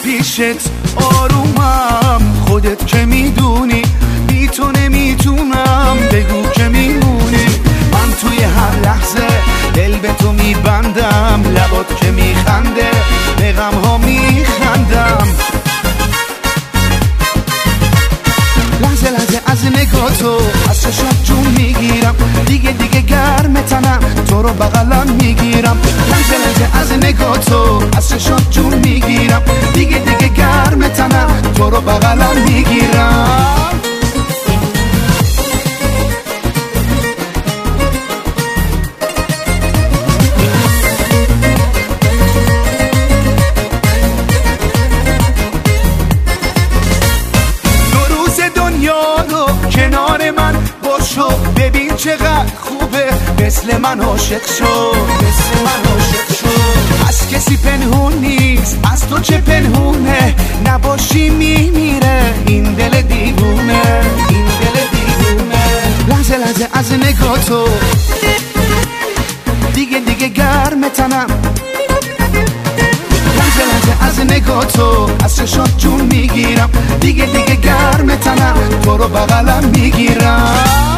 پیشت آرومم، خودت که میدونی بی تو نمیتونم، بگو که میمونی. من توی هر لحظه دل به تو میبندم، لبات که میخنده به غم ها میخندم. لحظه لحظه از نگاه تو از چشمت جون میگیرم، دیگه گرم تنم تو رو بغلم میگیرم. لحظه لحظه از نگاه تو از چشمت جون میگیرم، دیگه گرم تنم تو رو بغلم میگیرم. کنار من باشو، ببین چقدر خوبه، مثل من عاشق شو، مثل من عاشق شو. از کسی پنهون نیست، از تو چه پنهونه، نباشی میمیره این دل دیوونه، این دل دیوونه. لحظه لحظه از نگاه تو دیگه گرم تنم، لحظه لحظه از نگاه تو از چشات جون میگیرم، دیگه گرم تنم تو رو بغلم میگیرم.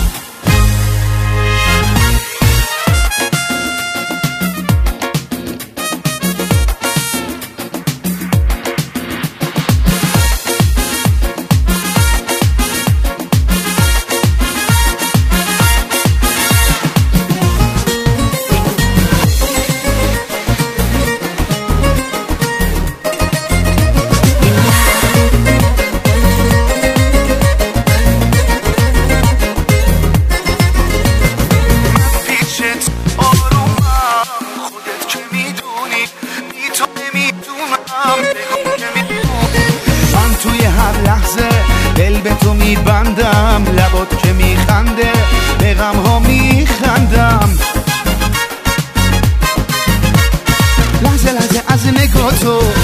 من توی هر لحظه دل به تو میبندم، لبات که میخنده به غم ها میخندم. لحظه لحظه از نگاه تو